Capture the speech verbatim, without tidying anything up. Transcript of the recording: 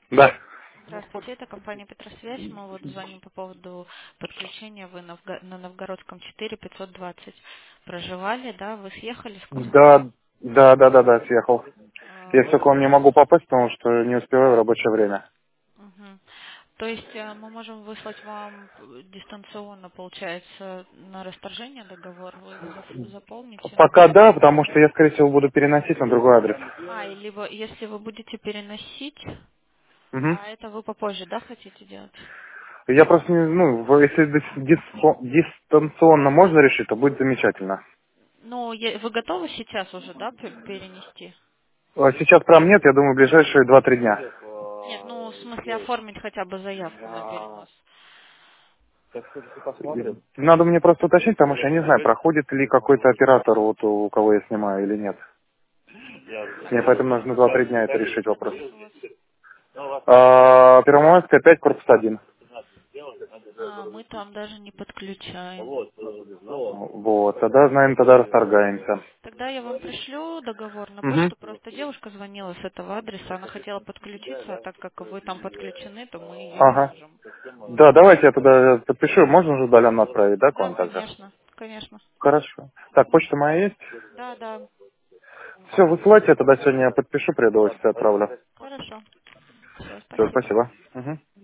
Да. Здравствуйте, это компания Петросвязь. Мы вот звоним по поводу подключения. Вы на, Вга- на Новгородском четыре пятьсот двадцать проживали, да? Вы съехали с квартиры? Да, да, да, да, да, съехал. А, Я все к вам не могу попасть, потому что не успеваю в рабочее время. мгм. То есть э, мы можем выслать вам э, дистанционно, получается, на расторжение договор, вы его зап- заполните. Пока да, потому что я, скорее всего, буду переносить на другой адрес. А, и либо если вы будете переносить, Мгм. а это вы попозже, да, хотите делать? Я просто, не, ну, в- если дис- дис- дистанционно можно решить, то будет замечательно. Ну, е- вы готовы сейчас уже, да, пе- перенести? А сейчас прям нет, я думаю, в ближайшие два-три дня. Нет, ну, в смысле оформить хотя бы заявку на перенос. Надо мне просто уточнить, потому что я не знаю, проходит ли какой-то оператор, вот у кого я снимаю или нет. Мне поэтому нужно два-три дня это решить вопрос. Адрес у вас? А, Первомайская, пять, корпус один. А, мы там даже не подключаем. Вот, тогда, знаем, тогда расторгаемся. Тогда я вам пришлю договор на Угу. почту. Просто девушка звонила с этого адреса, она хотела подключиться, а так как вы там подключены, то мы ее не Ага. можем. Да, давайте я тогда подпишу. Можно уже удаленно отправить, да, к Да, вам тогда? конечно, конечно. Хорошо. Так, почта моя есть? Да, да, Все, высылайте, я тогда сегодня подпишу, приеду в офис и отправлю. хорошо. Все, Все, спасибо. спасибо. Мгм.